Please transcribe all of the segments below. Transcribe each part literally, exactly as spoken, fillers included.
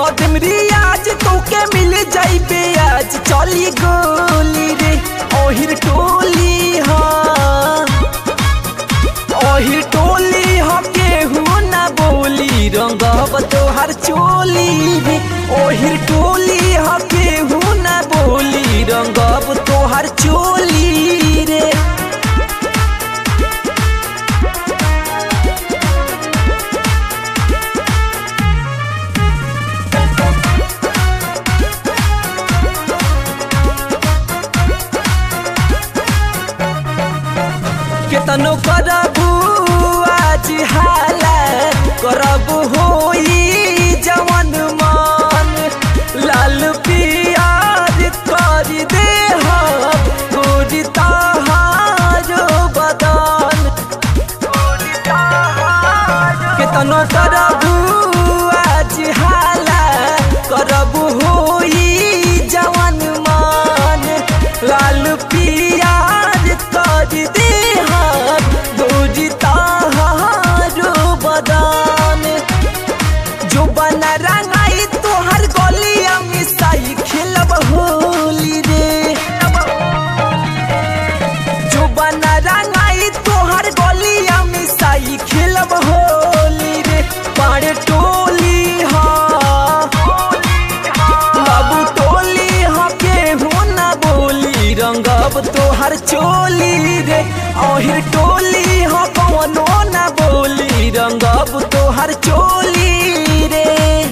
कदम रियाज तोके मिल जाइबे आज चली गोली रे ओहिर टोली हाँ ओहिर टोली हाँ केहू ना बोली रंगब तोहर चोली रे ओहिर टोली हाँ केहू ना बोली रंगब तोहर चोली रे। केतनो करबू आज हाला करबू होई जवन मन लाल पियार कर दे गोरी तहारो बदन केतनो करबू आज हाला करबू होई जवन मन लाल पियार कर दे बदन जो बना रंगाई तोहर गलिया मिसाई खेलब होली रे जो बना रंगाई तोहर गलिया मिसाई खेलब होली रे पाड़े टोली हाँ बाबू टोली हाँ केहू ना बोली रंगब तोहर चोली रे ओहिर टोली हाँ कौनो ना बोली रंगब तोहर चोली रे।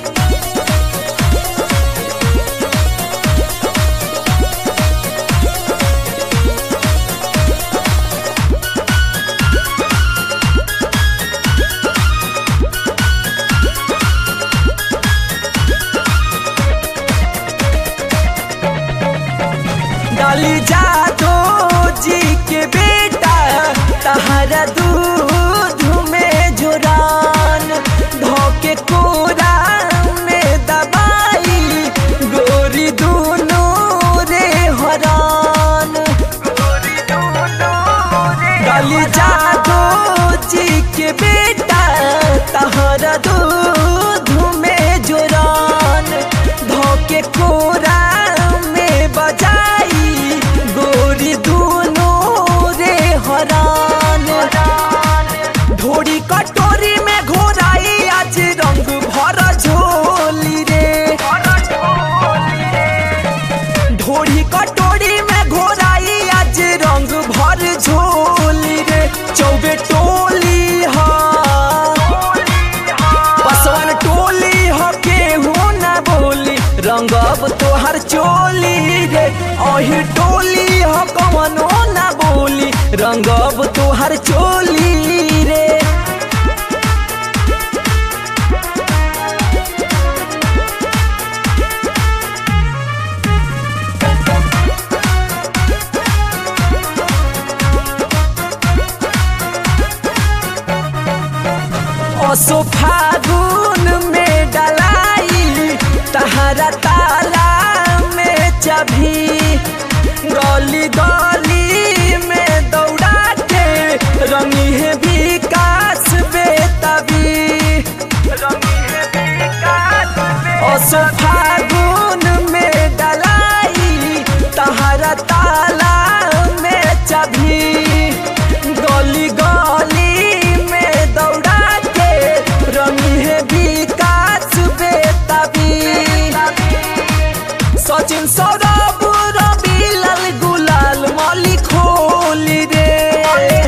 डाली जादो जी के बेटा तहरा दूध में जोरान धोके कोरा में दबाई गोरी दोनों रे हरान डाली जादो जी के बेटा तहरा दूध में जोरान धोके कोरा में बजाई गोरी दोनों रे हरान ढोरी कटोरी में घोराई आज रंग भर झोली रे ढोरी कटोरी में घोराई आज रंग भर झोली रे चौबे टोली हाँ पसवन टोली हाँ केहू ना बोली रंगब तोहर चोली रे ओहिर टोली हाँ कवनो ना बोली रंगब तोहर चोली रे। ओसो फागुन में डलाई तहरा ताला में चभी गली गली में दौड़ा के रंगी है विकास बेतबी ओसो फागुन में डलाई तहरा ताला में चभी गली गली में दौड़ा के रंगी है विकास बेतबी सचिन सौरभ रवि लाल गुलाल मालिक होली रे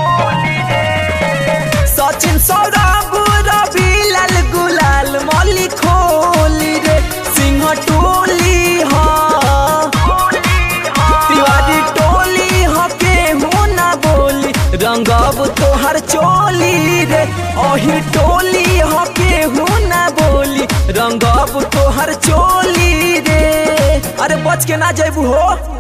सचिन सौरभ रवि लाल गुलाल मालिक होली रे सिंह टोली हाँ तिवारी टोली हाँ केहू ना बोली रंगब तोहर चोली रे ओहिर टोली हाँ केहू ना बोली रंगब तोहर चोली रे। अरे बच के ना जैबू हो।